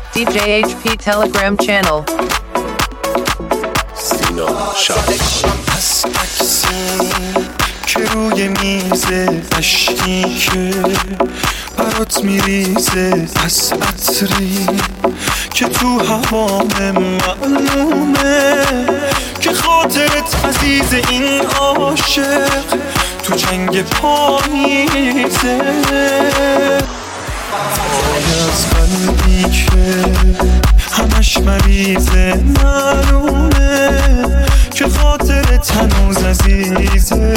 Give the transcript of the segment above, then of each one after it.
DJ HP Telegram channel. سینا شب از عکسی که روی میز اشکی که برات میریزه، از عطری که تو هوام معلومه که خاطرت عزیز این عاشق تو جنگ پاییزه. از قلبی که همش مریضه، معلومه که خاطرت هنوز عزیزه.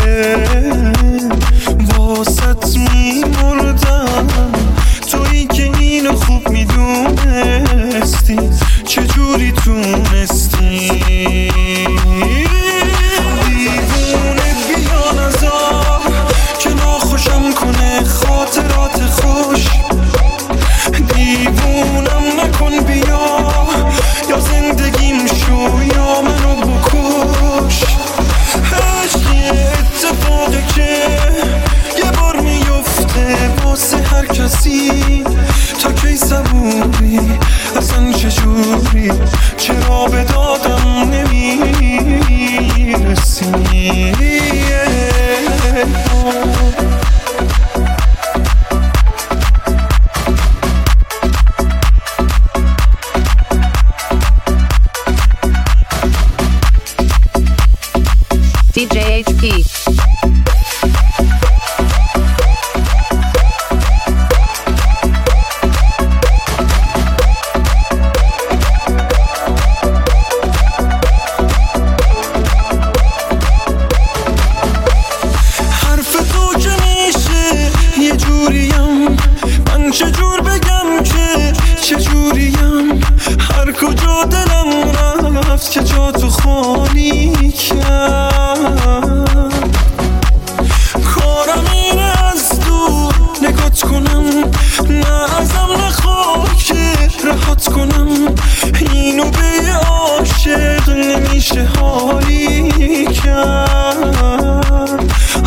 واسط میمردم تویی که اینو خوب میدونستی، چجوری تونستی دیوونه بیا نزار که ناخوشم کنه خاطرات خوش. دیوونم نکن بیا یا زندگیم شو یا منو بکش. عشقی اتفاقی که یه بار میفته واسه هر کسی، تا کی صبوری اصلا چجوری، چرا به دادم نمیرسی. DJ HP. حرف تو که میشه یه جوریم، من چجور بگم که چجوریم. هر کجا دلم رفت که جا تو خالی کرد، کارم اینه از دور نگات کنم، نه ازم نخواه که رهات کنم. اینو به یه عاشق نمیشه حالی کرد،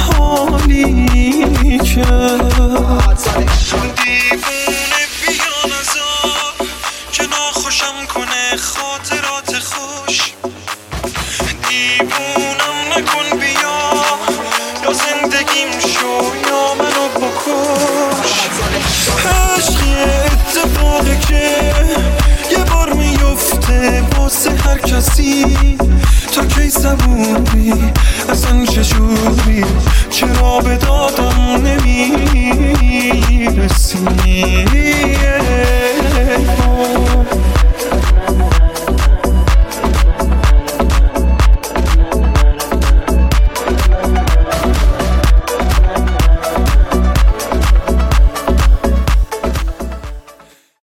حالی کرد. دیوونه بیا نزار که ناخوشم کنه خاطرات خوش. دیوونم نکن بیا یا زندگیم شو یا منو بکش. عشقی اتفاقی که یه بار میفته واسه هر کسی، تا کی صبوری اصلا چجوری، چرا به دادم نمیرسی.